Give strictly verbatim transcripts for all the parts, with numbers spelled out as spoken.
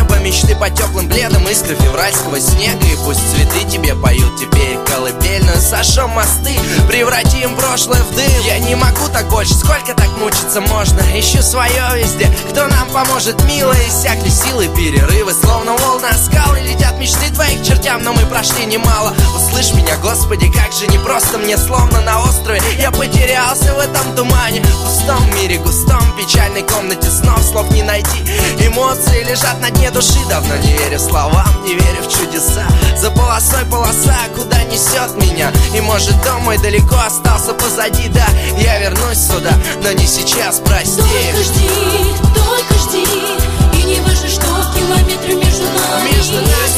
небо, мечты по теплым бледам, искры февральского снега. И пусть цветы тебе поют теперь колыбельную. Сошем мосты, превратим прошлое в дым. Я не могу так больше, сколько так мучиться можно. Ищу свое везде, кто нам поможет, милая. Иссякли силы, перерывы, словно волны скалы. Летят мечты твоих к чертям, но мы прошли немало. Услышь меня, Господи, как же непросто мне, словно на острове я потерялся в этом тумане. В пустом мире, густом, печальной комнате снов слов не найти. Эмоции лежат на дне души, давно не верю словам, не верю в чудеса. За полосой полоса, куда несет меня. И может дом мой далеко остался позади, да. Я вернусь сюда, но не сейчас, прости. Только жди, только жди. И не важно, что километры между нами. Между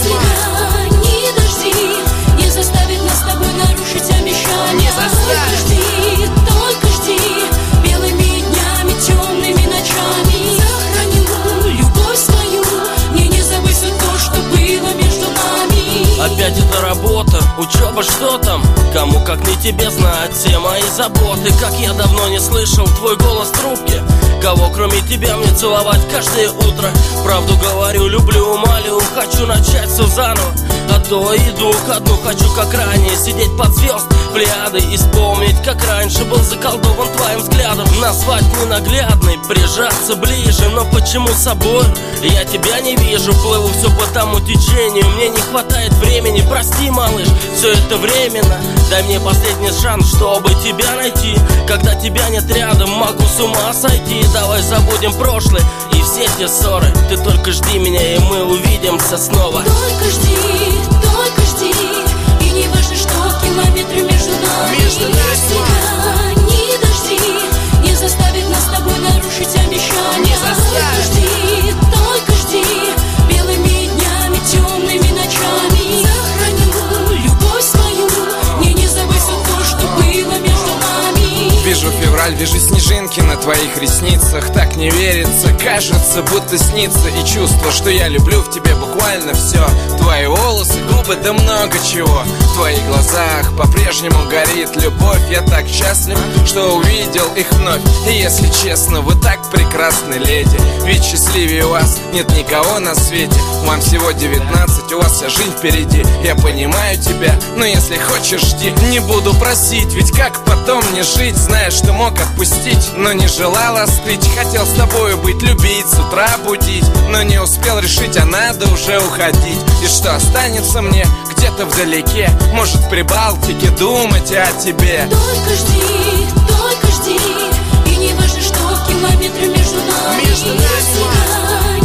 нами не дожди, не заставит нас с тобой нарушить обещания. Не заставит. Только жди, только жди. Белыми днями, темными ночами. Сохраню любовь свою. Мне не забыть все то, что было между нами. Опять это работа, учеба, что там? Кому как не тебе знать все мои заботы. Как я давно не слышал твой голос в трубке. Кого кроме тебя мне целовать каждое утро? Правду говорю, люблю, молю, хочу начать все заново. А то иду ко дну, хочу как ранее сидеть под звезд плеяды и вспомнить, как раньше был заколдован твоим взглядом. Назвать ненаглядной, прижаться ближе. Но почему с собой я тебя не вижу? Плыву все по тому течению, мне не хватает времени. Прости, малыш, все это временно. Дай мне последний шанс, чтобы тебя найти. Когда тебя нет рядом, могу с ума сойти. Давай забудем прошлое и все те ссоры. Ты только жди меня, и мы увидимся снова. Только жди, только жди. И не важно, что километры между нами. Между нами. Себя не дожди, не заставит нас с тобой нарушить обещания. Не заставит. Только жди, только жди. Белыми днями, темными ночами. Сохраню любовь свою. Мне не забыть все то, что было между нами. Вижу февраль, вижу снежинки на твоих ресницах. Так не верится, кажется, будто снится. И чувство, что я люблю в тебе буквально все. Твои волосы, губы, да много чего. В твоих глазах по-прежнему горит любовь. Я так счастлив, что увидел их вновь. И если честно, вы так прекрасны, леди. Ведь счастливее вас нет никого на свете. Вам всего девятнадцать, у вас вся жизнь впереди. Я понимаю тебя, но если хочешь, жди. Не буду просить, ведь как потом мне жить? Знаешь, что мог отпустить, но не желал остыть. Хотел с тобою быть, любить, с утра будить, но не успел решить, а надо уже уходить. И что останется мне где-то вдалеке? Может, в Прибалтике думать о тебе. Только жди, только жди. И не важно, что километры между нами. Между нами. Себя